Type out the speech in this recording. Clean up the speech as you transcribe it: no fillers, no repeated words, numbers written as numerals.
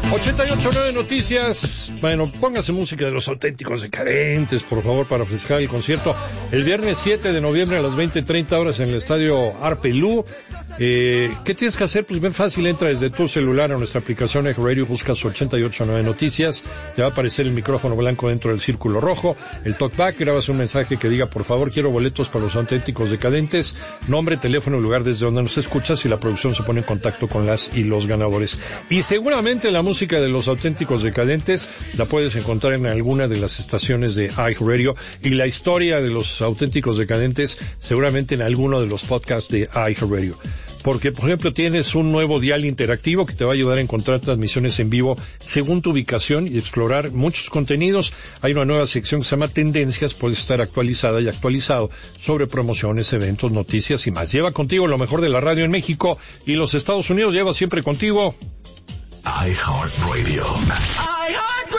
88.9 Noticias. Bueno, póngase música de Los Auténticos Decadentes, por favor, para festejar el concierto el viernes 7 de noviembre a las 20:30 horas en el estadio Arpelú. ¿Qué tienes que hacer? Pues bien fácil, entra desde tu celular a nuestra aplicación iHeartRadio, buscas 88.9 Noticias, te va a aparecer el micrófono blanco dentro del círculo rojo, el talkback, grabas un mensaje que diga, por favor, quiero boletos para Los Auténticos Decadentes, nombre, teléfono y lugar desde donde nos escuchas, y la producción se pone en contacto con las y los ganadores. Y seguramente la música de Los Auténticos Decadentes la puedes encontrar en alguna de las estaciones de iHeartRadio, y la historia de Los Auténticos Decadentes seguramente en alguno de los podcasts de iHeartRadio. Porque, por ejemplo, tienes un nuevo dial interactivo que te va a ayudar a encontrar transmisiones en vivo según tu ubicación y explorar muchos contenidos. Hay una nueva sección que se llama Tendencias, puedes estar actualizada y actualizado sobre promociones, eventos, noticias y más. Lleva contigo lo mejor de la radio en México y los Estados Unidos. Lleva siempre contigo iHeartRadio.